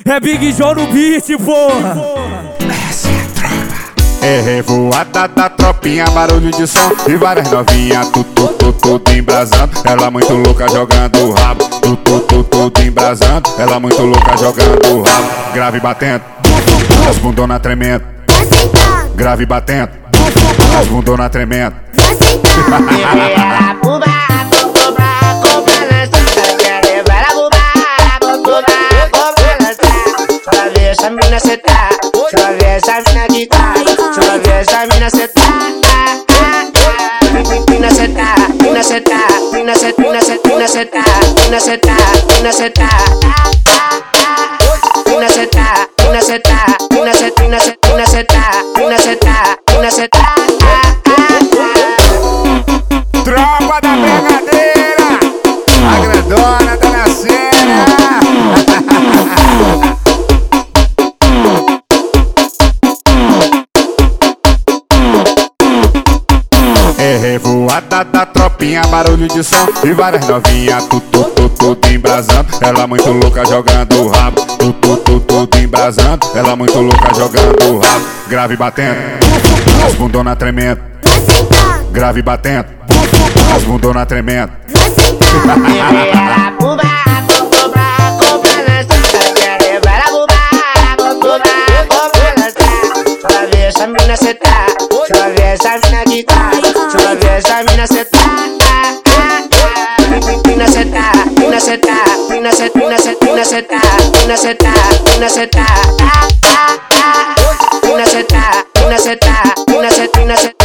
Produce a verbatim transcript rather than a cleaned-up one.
É Big João no beat, porra. Essa é a tropa. É revoada da tropinha, barulho de som e várias novinhas. Tu, tu, tu, tudo embrasando, ela muito louca jogando o rabo. Tu, tu, tu, tudo embrasando, ela muito louca jogando o rabo. Grave batendo, as bundona tremendo. Grave batendo, as bundona tremendo. Essa mina cê tá, deixa eu ver essa mina que tá, deixa eu ver essa mina cê tá, mina cê tá, mina cê tá, mina cê, mina cê, mina cê tá, mina cê tá, mina cê tá, mina cê tá, mina cê tá, mina cê, mina cê, mina cê tá, mina cê tá, mina cê tá. Tropa da Brigadeira, a grandona tá na cena. É revoada da tropinha, barulho de som e várias novinhas. Tu, tu, tu, tudo embrasando, ela muito louca jogando o rabo. Tu, tu, tu, tudo embrasando, ela muito louca jogando o rabo. Grave batendo, as bundona tremendo. Grave batendo, as bundona tremendo. Essa mina cê tá, deixa eu ver essa mina que tá, deixa eu ver essa mina cê tá, mina cê tá, mina cê tá, mina cê, mina cê, mina cê tá, mina cê tá, mina cê tá, mina cê tá, mina cê tá, mina cê, mina cê